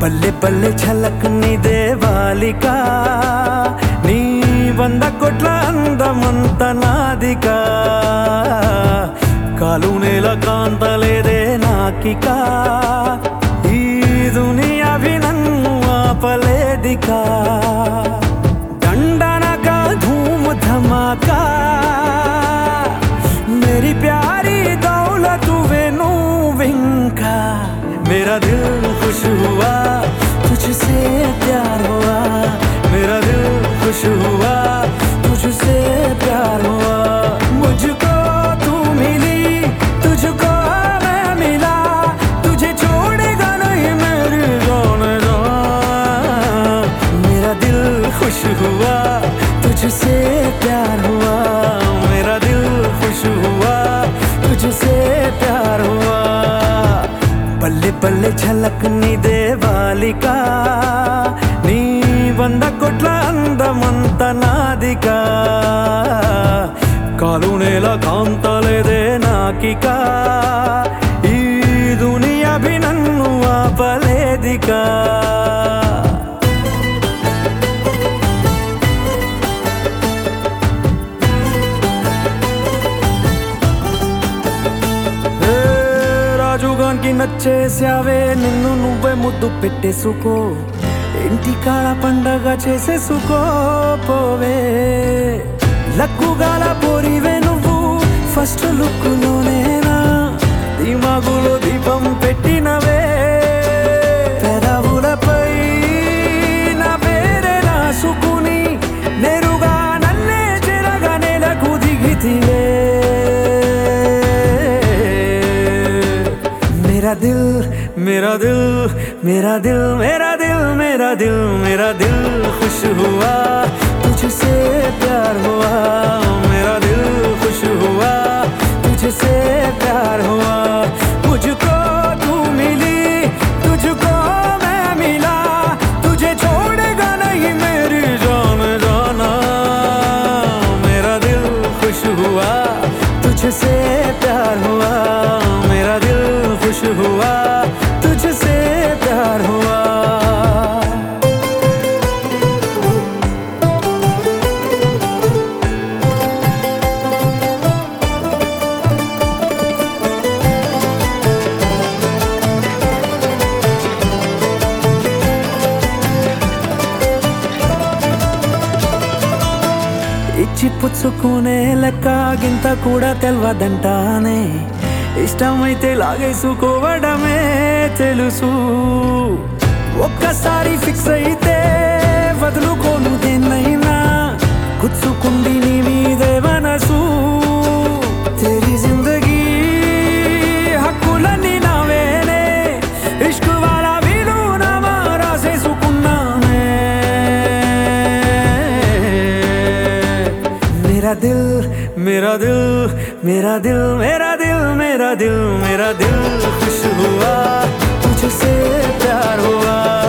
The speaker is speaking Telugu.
పల్లె పల్లె ఛలక్నిదే బాలిక నీ 100 కోట్ల అందమంత నాదిక కాలు నేల కాంతలేదే నాకిక ఈ దునియావి నన్ను ఆపలేదిక దండనక ధూమ్ ధమాకా मेरी प्यारी दौलत वे नूविंका मेरा दिल खुश हुआ तुझसे प्यार हुआ मेरा दिल खुश हुआ तुझसे प्यार हुआ मुझको तू मिली तुझको मैं मिला तुझे छोड़ेगा नहीं मेरी जान जा मेरा दिल खुश हुआ तुझसे प्यार हुआ मेरा दिल खुश हुआ तुझसे प्यार हुआ पल्ले पल्ले ఛలక్నిదే బాలిక నీ 100 కోట్ల అందమంత నాదిక కాలు నేల కాంతలేదే నాకిక ఈ దునియావి నన్ను ఆపలేదిక రాజుగానికి నచ్చేసావే నిన్ను నువ్వే ముద్దు పెట్టేసుకో ఇంటి కాడ పండగ చేసేసుకో పోవే లక్కుగాల పోరివే నువ్వు ఫస్ట్ లుక్కులోనేనా దిమాగులో దీపం పెట్టినవే పెదవులపై నా పేరే రాసుకుని నేరుగా నన్నే చెరగా నెలకు దిగితివే मेरा दिल मेरा दिल मेरा दिल मेरा दिल मेरा दिल मेरा दिल खुश हुआ तुझसे प्यार हुआ मेरा दिल खुश हुआ तुझसे प्यार हुआ मुझको तू मिली तुझको मैं मिला तुझे छोड़ेगा नहीं मेरी जान जाना मेरा दिल खुश हुआ तुझसे प्यार हुआ मेरा दिल खुश हुआ तुझसे प्यार हुआ ఇచ్చి పుచ్చుకునే లెక్క గింత కూడా తెల్వదంటానే ఇష్టమైతే లాగేసుకోవడమే తెలుసు ఒక్కసారి ఫిక్స్ అయితే వదులుకోను దేన్నైనా గుచ్చుకుంది నీ మీదే మనసు తెరి జిందగీ హక్కులన్నీ నావేనే ఇష్క్ వాలా వీలునామా రాసేసుకున్నానే मेरा दिल मेरा दिल मेरा दिल मेरा दिल मेरा दिल मेरा दिल खुश हुआ तुझसे प्यार हुआ